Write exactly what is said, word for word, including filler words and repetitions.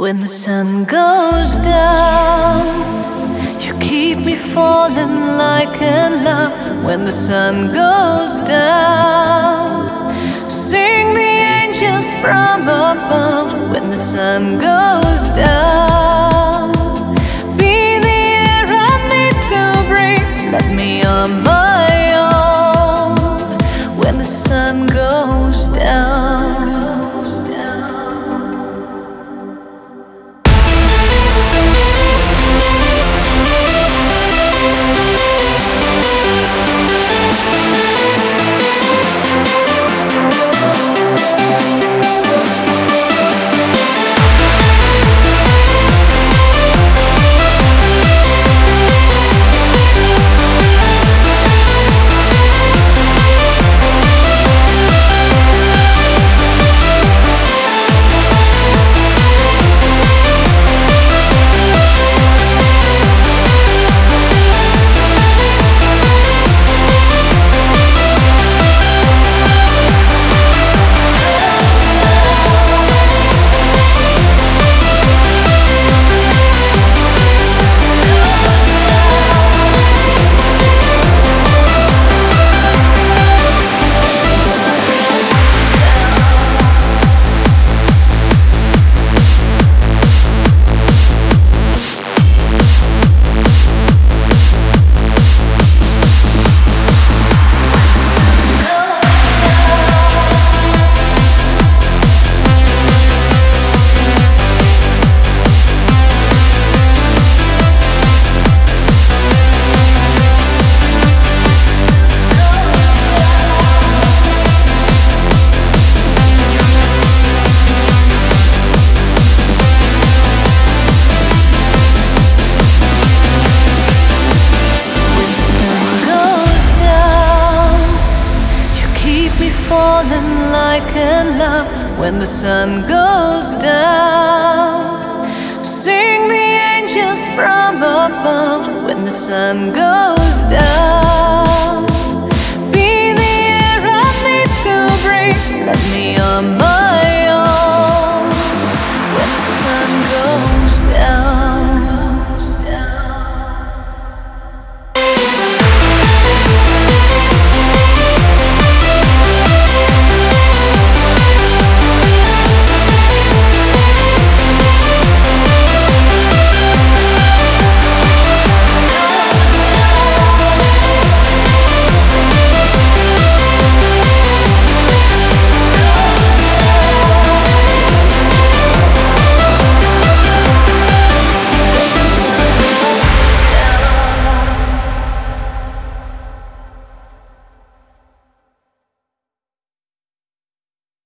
When the sun goes down, you keep me falling like in love. When the sun goes down, sing the angels from above. When the sun goes down, be the air I need to breathe. Let me on my own. When the sun goes down. Falling like in love. When the sun goes down, sing the angels from above. When the sun goes